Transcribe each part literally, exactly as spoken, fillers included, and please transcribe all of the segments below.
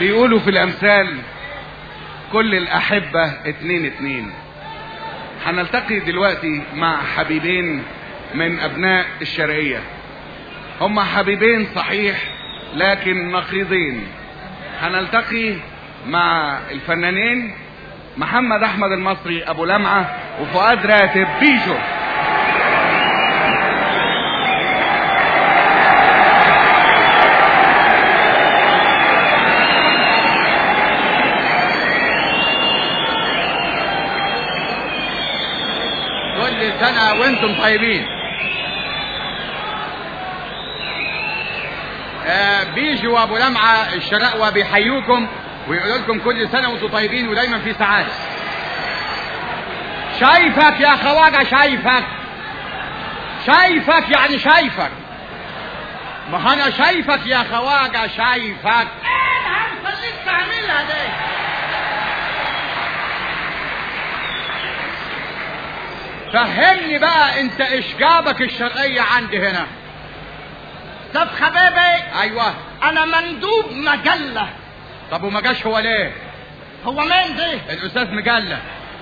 بيقولوا في الامثال كل الاحبة اتنين اتنين. هنلتقي دلوقتي مع حبيبين من ابناء الشرقية. هما حبيبين صحيح لكن نقيضين. هنلتقي مع الفنانين محمد احمد المصري ابو لمعة وفؤاد راتب بيجو. كل سنة وانتم طيبين. آه بيجو وابو لمعة الشرقوة بيحيوكم ويقولوا لكم كل سنة وانتم طيبين ودايما في سعادة. شايفك يا خواجة، شايفك شايفك يعني شايفك. ما انا شايفك يا خواجة، شايفك. ايه هنخليك تعملها دي؟ فهمني بقى انت ايش جابك الشرقية عندي هنا؟ طب حبيبي، ايوه انا مندوب مجلة. طب وما جاش هو ليه؟ هو مين دي؟ الاستاذ مجلة.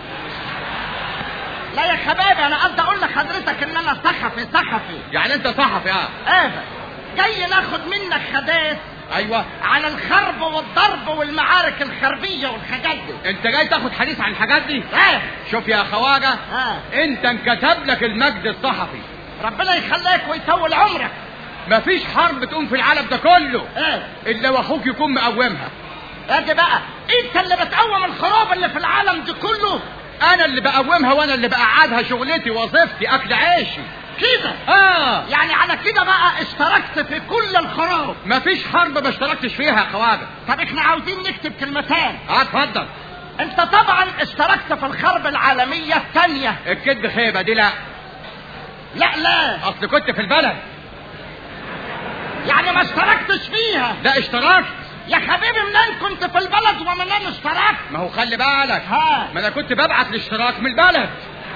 لا يا حبيبي، انا قصدي اقول لحضرتك ان انا صحفي. صحفي يعني انت صحفي؟ اه ايه، جاي ناخد منك حديث ايوه عن الخرب والضرب والمعارك الحربية والحاجات دي. انت جاي تاخد حديث عن الحاجات دي؟ ايه شوف يا خواجة، اه انت انكتب لك المجد الصحفي. ربنا يخليك ويطول عمرك. مفيش حرب تقوم في العالم ده كله ايه الا واخوك يكون مقومها. ادي بقى انت اللي بتقوم الخراب اللي في العالم دي كله. انا اللي بقومها وانا اللي بقعدها، شغلتي وظيفتي اكل عيشي كده. اه يعني على كده بقى اشتركت في كل الخراب. مفيش حرب ما اشتركتش فيها يا خواجة. طب احنا عاوزين نكتب كلمتين. اه اتفضل. انت طبعا اشتركت في الحرب العالمية الثانية. الكدب خيبة دي؟ لا لا لا اصل كنت في البلد. يعني ما اشتركتش فيها؟ لا اشتركت يا حبيبي، منين كنت في البلد ومنين اشتركت؟ ما هو خلي بالك، ها ما انا كنت ببعت الاشتراك من البلد.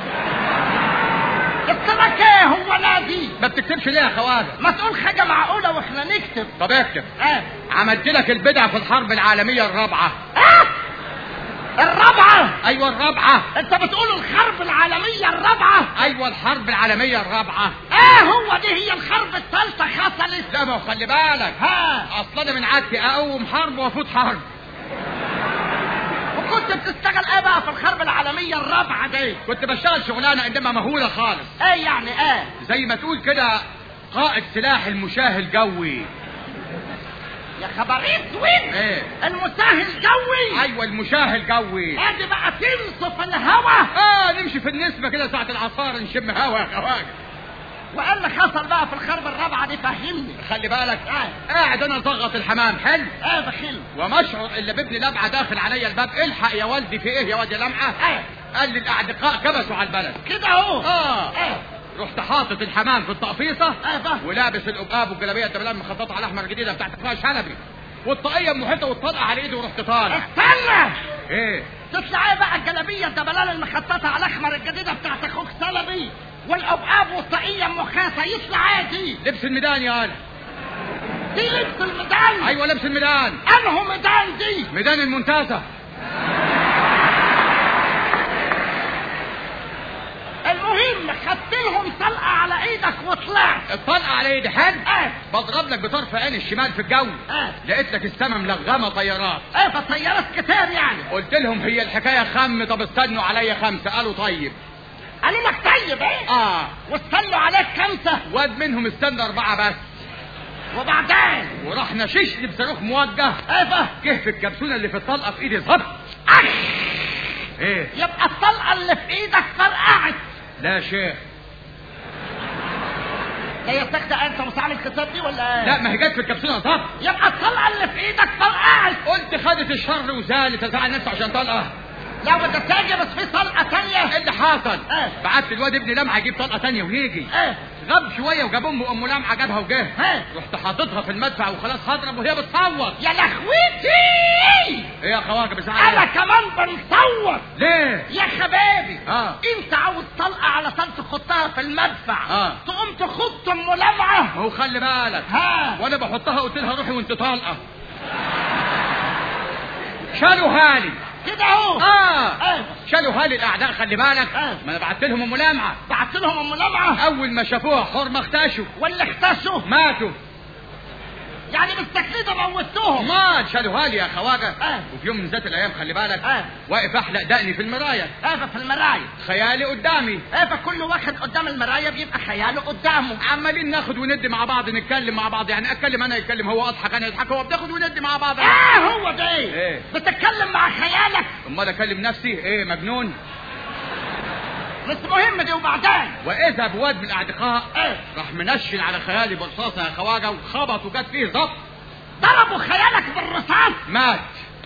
اشتراك ايه هو نادي؟ ما بتكتبش ليه يا خواجة؟ ما تقول حاجة معقولة واحنا نكتب. طب اكتب. اه عملت لك البدع في الحرب العالمية الرابعة. اه الرابعة؟ ايوه الرابعة. انت بتقول الحرب العالمية الرابعة؟ ايوه الحرب العالمية الرابعة. اه هو دي هي الحرب الثالثة حصلت؟ لا ما هو خلي بالك، ها اصل انا من عادتي اقوم حرب وافوت حرب. وكنت بتشتغل ايه بقى في الحرب العالمية الرابعة دي؟ كنت بشتغل شغلانة انما مهولة خالص. ايه يعني ايه؟ زي ما تقول كده قائد سلاح المشاه الجوي. يا خبر اسود. ايه المساه الجوي؟ ايوه المشاه الجوي. ادي بقى تنصف الهوا. اه نمشي في النسمة كده ساعة العصار نشم هوا يا خواجة. وايه اللي حصل بقى في الحرب الرابعة دي؟ فهمني. خلي بالك، اه قاعد انا ضغط الحمام حلو. ايه بخيل. ومشعر اللي بابن لمعة داخل عليا الباب. الحق يا والدي، في ايه يا واد يا لمعة؟ ايه قال لي الاعدقاء كبسوا على البلد. كده اهو. اه ايه رحت حاطط الحمام في التقفيصة ايه بقى. ولابس القباب والجلابيه الدبلان مخططه على الاحمر الجديده بتاعت اخويا شلبي والطاقيه المحيطه والطلقه على ايدي ورحت طالع. استنى. ايه تطلع ايه بقى الجلابيه الدبلان المخططه على الاحمر الجديده بتاعت اخوك شلبي والقبقاب والطاقيه المخاثه؟ يطلع ايه دي؟ لبس الميدان يا انا. دي لبس الميدان؟ ايوه لبس الميدان. انه ميدان دي؟ ميدان المنتزه. المهم خدت لهم طلقه على ايدك وطلعت. الطلقه على ايدي حد. اه بضرب لك بطرف عين الشمال في الجو. اه لقيت لك السما ملغمه طيارات. ايه فطيارات كتير يعني؟ قلت لهم هي الحكايه خم، طب استنوا عليا خمسه. قالوا طيب. قالوا لك طيب ايه؟ اه واستنوا عليك خمسه؟ واد منهم استنى اربعه بس. وبعدين؟ وراح نششني بصاروخ موجه. ايه بقى؟ جه في الكبسونه اللي في الطلقه في ايدي ظبط. اخ ايه؟ يبقى الطلقه اللي في ايدك فرقعت. لا شيخ. لا يا سكتة، انت مش عامل الكتاب دي ولا ايه؟ لا ما هي جت في الكبسونه ظبط. يبقى الطلقه اللي في ايدك فرقعت. قلت خدت الشر وزالت، ازعل نفسي عشان طلقه. لا بدك تاجي بس في طلقه ثانيه. ايه اللي حصل؟ ايه؟ بعت الواد ابن لمعه يجيب طلقه ثانيه ويجي. ايه؟ غاب شويه وجاب امه ام لمعه جابها وجه. ايه؟ رحت حاططها في المدفع وخلاص هضرب وهي بتصوت. يا لخويتي. ايه يا خواجه بزعل؟ انا كمان بنصوت. ليه؟ يا حبايبي اه انت عاوز طلقه علشان تحطها في المدفع. اه تقوم تخط ام لمعه. ما هو خلي بالك، ها وانا بحطها قلت لها روحي وانت طالقه. شالوا هالي كده اهو. اه اه شالوا هالي الاعداء، خلي بالك. اه ما انا بعت لهم ام لمعه. بعت لهم ام لمعه. اول ما شافوها حرمه اختشوا. ولا اختشوا؟ ماتوا. يعني بالتكليده موتوهم. ما شالوا هالي يا خواجه. اه وفي يوم من ذات الايام خلي بالك اه واقف احلق دقني في المرايه. اه في المرايه خيالي قدامي. اه فكل واحد قدام المرايه بيبقى خياله قدامه. عمالين ناخد وندي مع بعض، نتكلم مع بعض، يعني اتكلم انا يتكلم هو، اضحك انا يضحك هو، بناخد وندي مع بعض. اه هو ده ايه؟ ايه بتتكلم مع خيالك؟ امال اكلم نفسي ايه مجنون؟ مش مهم دي. وبعدين واذا بواد من الاعتقاء ايه راح منشن على خيالي برصاصه يا خواجه، وخبط وجت فيه ضبط. ضربوا خيالك بالرصاص؟ مات.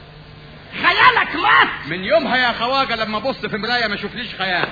خيالك مات؟ من يومها يا خواجه لما بص في مرايه ما اشوفليش خيال.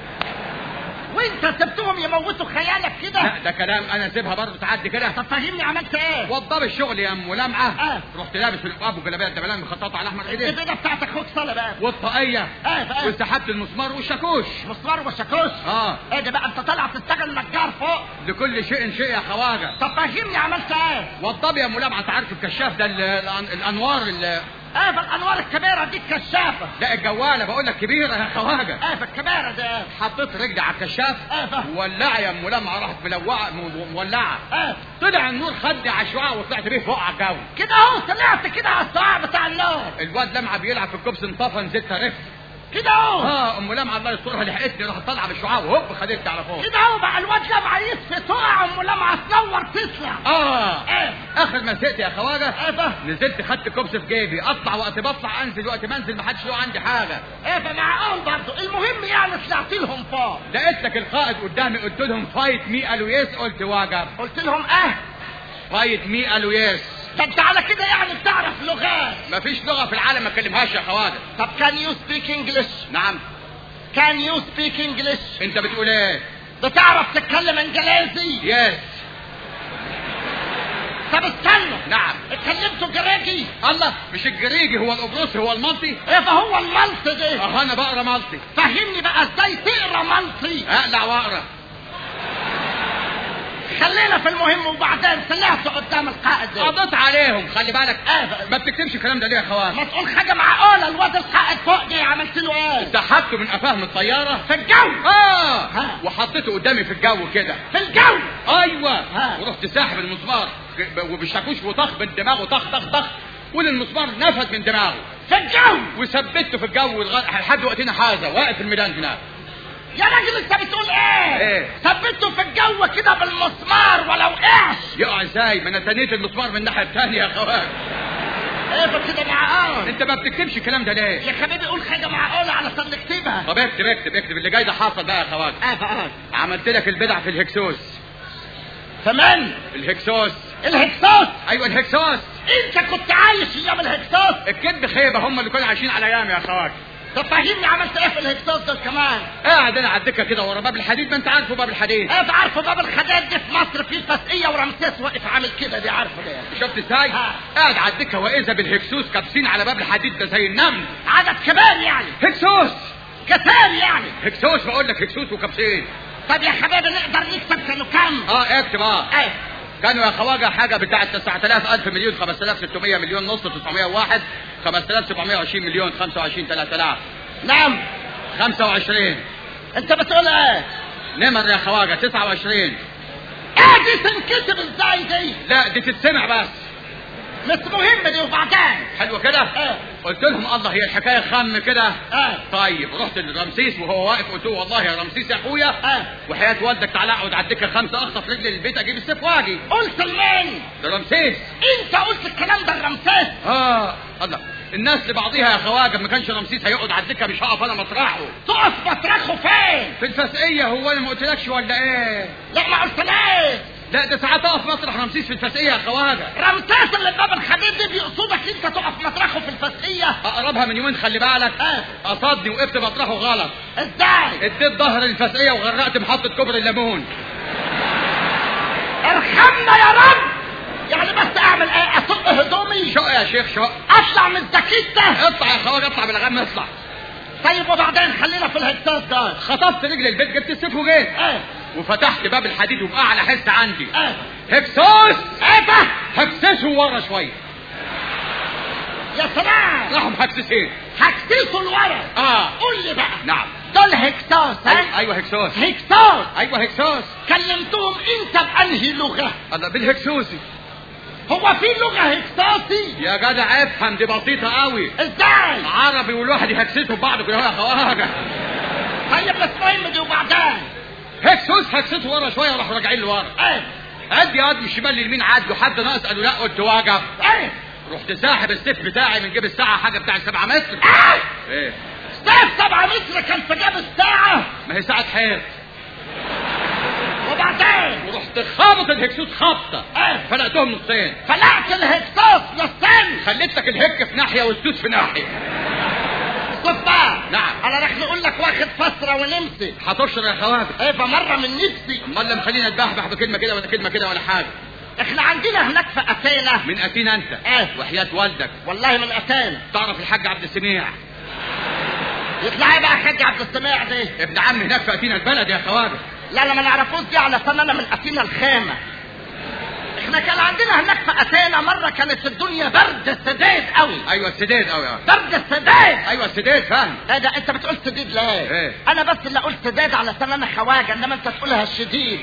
وانت سبتهم يموتوا خيالك كده؟ لا ده كلام، انا سيبها برضه تعدي كده. طب فهمني عملت ايه؟ وضب الشغل يا ام لمعه. اه رحت لابس الابواب والجلابيه الدبلان مخططه على احمر ايديه. البيضه بتاعت اخوك صالح بقى والطاقيه. اه اه وسحبت المسمار والشاكوش. مسمار وشاكوش؟ اه ايه ده بقى؟ انت طالع تشتغل نجار فوق؟ لكل شيء شيء يا خواجه. طب فهمني عملت ايه؟ وضب يا ام لمعه، انت عارف الكشاف ده الانوار اللي اه بالانوار الكبيره دي الكشافه. لا الجواله بقول لك كبيره يا خواجه. اه بالكبيره ده. حطيت رجلي على الكشاف. اه ولع يا ام لمعه، راحت ملوعه مولعه. اه طلع النور خدي على الشعاع وطلعت بيه فوق على الجو كده اهو. طلعت كده على الشعاع بتاع النور. الواد لمعه بيلعب في الكوبس انطفى، نزلت رف كده اهو. اه ام لمعه الله يسترها لحقتني، راحت طالعه بالشعاع وهوب خدتني على فوق. كده اهو بقى الواد لمعه يطفي تقع، ام لمعه تنور تطلع. اه ايه اخر ما سقت يا خواجه. ايه نزلت خدت كوبس في جيبي، اطلع وقت بطلع، انزل وقت ما انزل، ما حدش له عندي حاجه. ايه فمعقول برضه. المهم يعني طلعت لهم فوق. لقيت لك القائد قدامي، قلت لهم فايت مي قالوا يس، قلت واجب. قلت لهم اه فايت مي قالوا يس. ده انت على كده يعني بتعرف لغات؟ مفيش لغه في العالم ما اتكلمهاش يا خواجه. طب كان يو سبيك انجلش؟ نعم. كان يو سبيك انجلش؟ انت بتقول ايه؟ بتعرف تتكلم انجليزي؟ يس. طب استنى. نعم. اتكلمتوا جريجي؟ الله، مش الجريجي هو القبرصي هو المالطي؟ ايه فهو المالطي ده؟ اه انا بقرا مالطي. فهمني بقى ازاي تقرا مالطي؟ اقلع واقرا. خلينا في المهم. وبعدين طلعت قدام القائد ده قضيت عليهم، خلي بالك. اه ما بتكتبش الكلام ده ليه يا خواجه؟ ما تقول حاجه معقوله. الواد القائد فوق دي عملت له ايه؟ سحبته من قفاه من الطياره في الجو. اه ها. وحطيته قدامي في الجو كده. في الجو. ايوه. ها. ورحت ساحب المسمار وبالشاكوش وطخ من دماغه، طخ طخ طخ، والمسمار نفذ من دماغه في الجو. وثبته في الجو لحد وقتنا هذا واقف في الميدان هناك. يا راجل انت بتقول ايه؟ ايه؟ ثبته في الجو كده بالمسمار ولا وقعش؟ يقع ازاي؟ ما انا تنيت المسمار من الناحيه الثانيه يا خواجه. ايه كده معقول؟ انت ما بتكتبش الكلام ده ليه؟ يا حبيبي قول حاجه معقوله علشان نكتبها. طب اكتب اكتب اكتب اللي جاي ده حاصل بقى يا خواجه. اه فقط. عملت لك البدع في الهكسوس. تمام. الهكسوس. الهكسوس؟ ايوه الهكسوس. انت كنت عايش ايام الهكسوس؟ الكذب خيبه، هم اللي كانوا عايشين على ايام يا خواجه. طب فهمني عملت ايه في الهكسوس ده كمان؟ قاعد انا على الدكه كده ورا باب الحديد، ما انت عارفه باب الحديد. ايه عارفه باب الحديد دي في مصر في فسقيه ورمسيس واقف عامل كده، دي عارفه ده. شفت ازاي؟ قاعد على الدكه واذا بالهكسوس كابسين على باب الحديد ده زي النمل. عدد كبير يعني؟ هكسوس كتير يعني؟ هكسوس بقول لك، هكسوس وكابسين. طب يا حبيبي نقدر نكسب كانوا كام؟ اه اكتب. اه ايه كانوا يا خواجه حاجه بتاعت تسعة آلاف ألف مليون خمسة آلاف وستمية مليون نص تسعمية وواحد خمسة آلاف سبعمية وعشرين مليون خمسة وعشرين ثلاثة آلاف. نعم. خمسة وعشرين. انت بتقول ايه؟ نمر يا خواجه تسعة وعشرين. ايه دي تنكتب ازاي دي؟ لا دي تتسمع بس مش مهمه دي. وبعدين حلوه كده. ايه قلت لهم الله هي الحكايه خم كده. ايه طيب رحت لرمسيس وهو واقف، قلت له والله يا رمسيس يا اخويا ايه وحياه والدك تعالى اقعد على الدكه خمسه، اخطف رجلي للبيت اجيب السيف واجي. قلت لمين؟ لرمسيس. انت قلت الكلام ده لرمسيس؟ اه الله الناس لبعضيها يا خواجه، ما كانش رمسيس هيقعد على الدكه مش هقف انا مطرحه. تقف مطرحه فين؟ في الفسقيه. هو انا ما قلتلكش ولا ايه؟ لا ما قلتليش. لا ده ساعات اقف مطرح رمسيس في الفسقيه يا خواجه. رمسيس اللي باب الحديد دي بيقصدك انت تقف مطرحه في الفسقيه؟ اقربها من يومين خلي بالك. اه قصدني وقفت مطرحه غلط. ازاي؟ اديت ظهر الفسقيه وغرقت محطه كوبري الليمون. ارحمنا يا رب. يعني بس اعمل ايه؟ اصق هدومي؟ شق يا شيخ شق. اطلع من الزكيت ده؟ اطلع يا خواجه اطلع بالغم اطلع. طيب وبعدين خلينا في الهكساس ده. خطفت رجل البيت جبت السيف وجيت. ايه وفتحت باب الحديد وبأعلى حس عندي. ايه هكسوس. ايه ده؟ هكسسه ورا شويه. يا سلام. راحوا محسسين هكسسوا الورق. اه قول لي بقى. نعم. دول هكسوس. أيوة, ايوه هكسوس. هكسوس. ايوه هكسوس. كلمتهم انت بانهي لغه؟ الله بالهكسوسي. هو في لغه هكسوسي؟ يا جدع افهم، دي بسيطه قوي. ازاي؟ عربي والواحد يهكسسوا ببعض كده يا خواجه. طيب بس فاهم دي وبعدين هكسوس هكسسوا ورا شويه وراحوا راجعين لورا. ايه؟ ادي قد من الشمال لليمين، عدوا حد ناقص قالوا لا، قلت واقف. ايه؟ رحت ساحب السيف بتاعي من جيب الساعه، حاجه بتاع سبعة متر. ايه؟ ايه؟ سيف سبعة متر كان في جيب الساعه؟ ما هي ساعه حيط. وبعدين ورحت خابط الهكسوس خبطه. ايه؟ فلقتهم نصين. فلقت الهكسوس نصين. خليتك الهك في ناحيه والسوس في ناحيه. شوف بقى. نعم. انا راح اقول لك واخد فتره ونمسي. هتشرب يا خواجه. ايه فمره من نفسي. امال لما خلينا نتبحبح بكلمه كده ولا كلمه كده ولا حاجه. احنا عندنا هناك في اثينا. من اثينا انت؟ ايه؟ وحياه والدك. والله من اثينا. تعرف الحاج عبد السميع؟ يطلع ايه بقى الحاج عبد السميع ده؟ ابن عمي هناك في اثينا البلد يا خواجه. لا لا ما نعرفوش دي، علشان انا من اثينا الخامه. احنا كان عندنا هناك في اثينا مره كانت الدنيا برد سداد قوي. ايوه السداد قوي. برد سداد. ايوه السداد فاهم. ايه ده انت بتقول سديد ليه؟ ايه؟ انا بس اللي قلت سداد علشان انا خواجه، انما انت تقولها الشديد.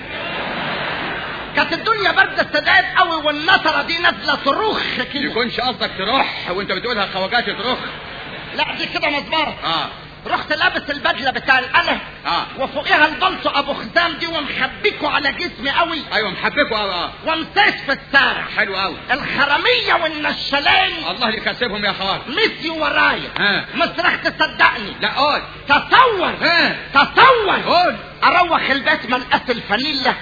كانت الدنيا برد سداد قوي والنطره دي نازله صروخ كده. يكونش قصدك تروح وانت بتقولها خواجات تروح. لا دي كده مزبره. اه. رحت لابس البدله بتاع الاله. اه. وفوقيها البلطو ابو خزام دي ومحبكه على جسمي قوي. ايوه محبكه قوي. اه. ومسيت في الشارع. حلو قوي. الحراميه والنشالين الله اللي يكسبهم يا خواجه. مشيوا ورايا. ها. مش راح تصدقني. لا قول. تصور. ها. تصور. قول. اروح البيت منقص الفانيلا.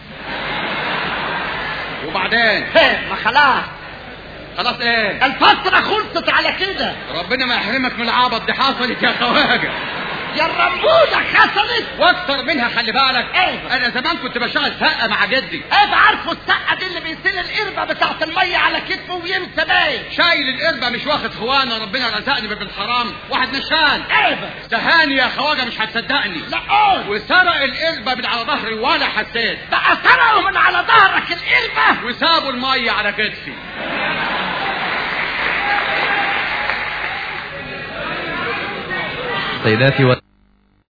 وبعدين؟ ما خلاص. خلاص ايه؟ الفترة خلصت على كده. ربنا ما يحرمك من العبط دي حصلت يا خواجه. يا الرمبودة حصلت واكتر منها خلي بالك. ايه؟ انا زمان كنت بشتغل سقه مع جدي. ايه عارفه السقه دي اللي بيسيل القربه بتاعت الميه على كتفه ويمسى باين. شايل القربه مش واخد خوانه، ربنا رزقني بالحرام واحد نشان. ايه سهاني يا خواجه مش هتصدقني. لا قول. وسرق القربه من على ظهري ولا حسيت. بقى سرقوا من على ظهرك القربه وسابوا الميه على كتفي. سيداتي و...